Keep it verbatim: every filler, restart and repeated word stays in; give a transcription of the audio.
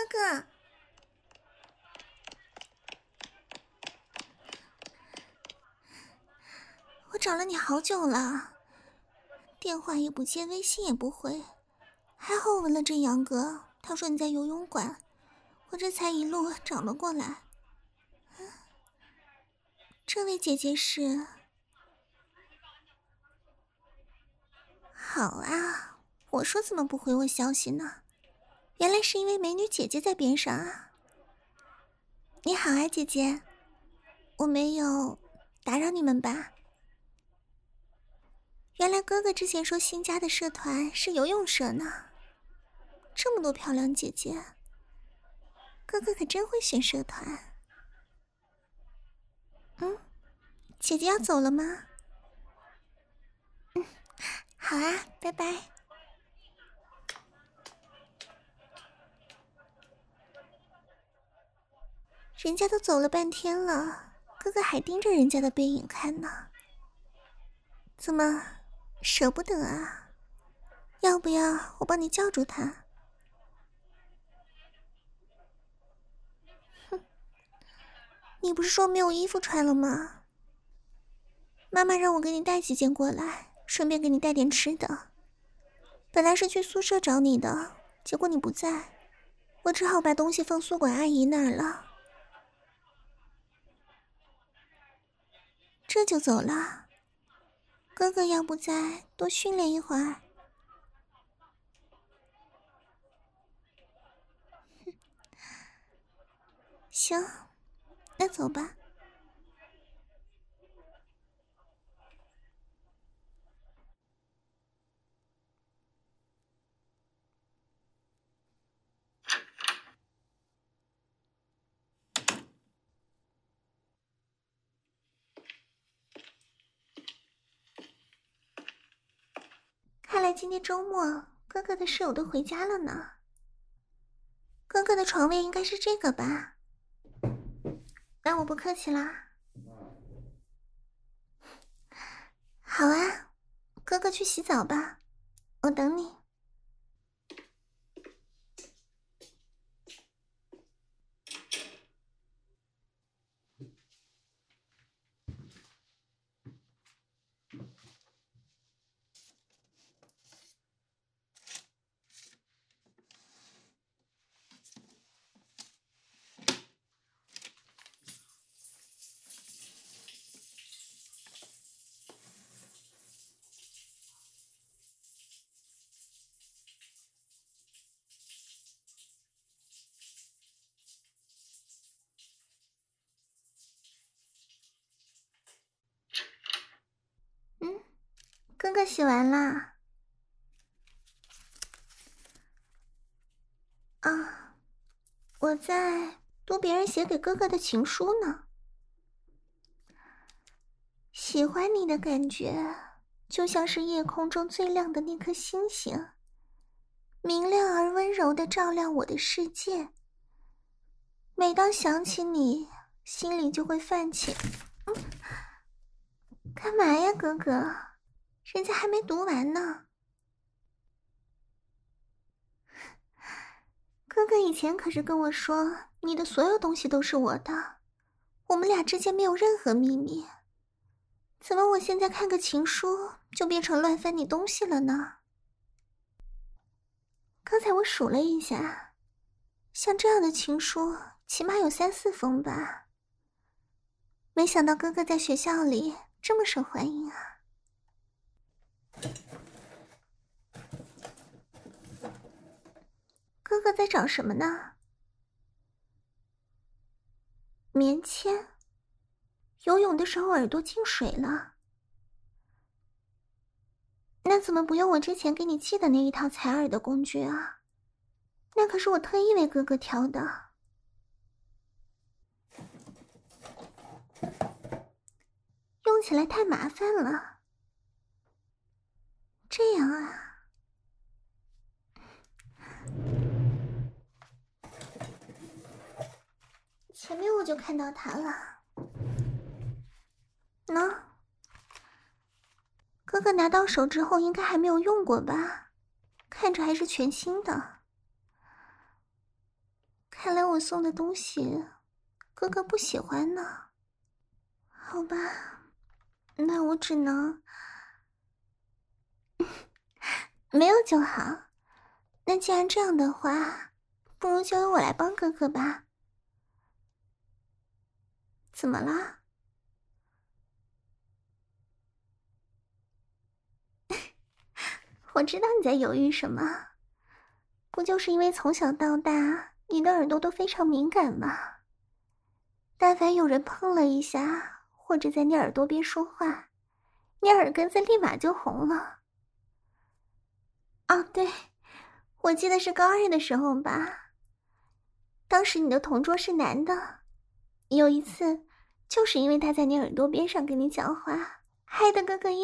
哥，我找了你好久了，电话也不接，微信也不回，还好我问了这杨哥，他说你在游泳馆，我这才一路找了过来。这位姐姐是？好啊，我说怎么不回我消息呢？原来是因为美女姐姐在边上啊。你好啊，姐姐，我没有打扰你们吧？原来哥哥之前说新加的社团是游泳社呢，这么多漂亮姐姐，哥哥可真会选社团。嗯，姐姐要走了吗？嗯，好啊，拜拜。人家都走了半天了，哥哥还盯着人家的背影看呢，怎么舍不得啊？要不要我帮你叫住他？哼，你不是说没有衣服穿了吗？妈妈让我给你带几件过来，顺便给你带点吃的。本来是去宿舍找你的，结果你不在，我只好把东西放宿管阿姨那儿了。这就走了？哥哥要不再多训练一会儿？行，那走吧。看来今天周末哥哥的室友都回家了呢。哥哥的床位应该是这个吧？那我不客气啦。好啊，哥哥去洗澡吧，我等你。嗯，哥哥洗完啦。啊，我在读别人写给哥哥的情书呢。喜欢你的感觉，就像是夜空中最亮的那颗星星，明亮而温柔地照亮我的世界。每当想起你，心里就会泛起。嗯，干嘛呀，哥哥？人家还没读完呢。哥哥以前可是跟我说，你的所有东西都是我的，我们俩之间没有任何秘密。怎么我现在看个情书就变成乱翻你东西了呢？刚才我数了一下，像这样的情书起码有三四封吧。没想到哥哥在学校里这么受欢迎啊。哥哥在找什么呢？棉签？游泳的时候耳朵进水了。那怎么不用我之前给你寄的那一套采耳的工具啊？那可是我特意为哥哥挑的。用起来太麻烦了。这样啊。前面我就看到它了。喏，哥哥拿到手之后应该还没有用过吧？看着还是全新的。 看来我送的东西哥哥不喜欢呢。好吧，那我只能没有就好。那既然这样的话，不如就由我来帮哥哥吧。怎么了？我知道你在犹豫什么，不就是因为从小到大你的耳朵都非常敏感吗？但凡有人碰了一下，或者在你耳朵边说话，你耳根子立马就红了。哦，对，我记得是高二的时候吧，当时你的同桌是男的，有一次就是因为他在你耳朵边上跟你讲话，害得哥哥一